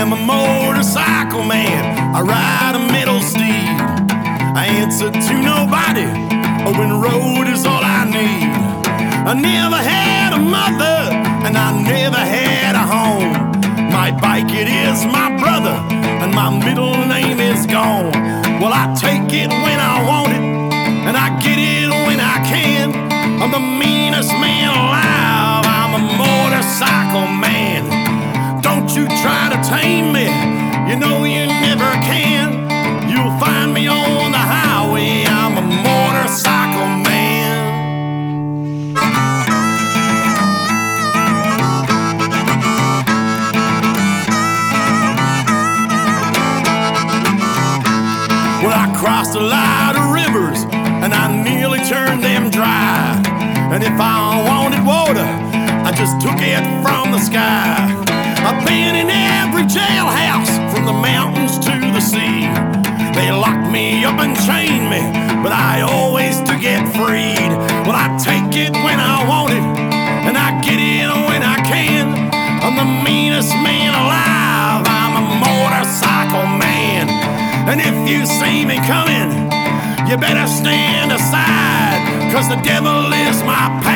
am a motorcycle man. I ride a middle steed. I answer to nobody. Open road is all I need. I never had a mother, and I never had a home. My bike, it is my brother, and my middle name is gone. Well, I take it when I want it, and I get it when I can. I'm the meanest man alive. I'm a motorcycle man. Don't you try to tame me, you know you never can. You'll find me on the highway. I'm a motorcycle man. Well, I crossed a lot of rivers, and I nearly turned them dry. And if I wanted water, I just took it from the sky. I've been in every jailhouse, from the mountains to the sea. They locked me up and chained me, but I always do get freed. Well, I take it when I want it, and I get it when I can. I'm the meanest man alive. I'm a motorcycle man. And if you see me coming, you better stand aside, 'cause the devil is my pal.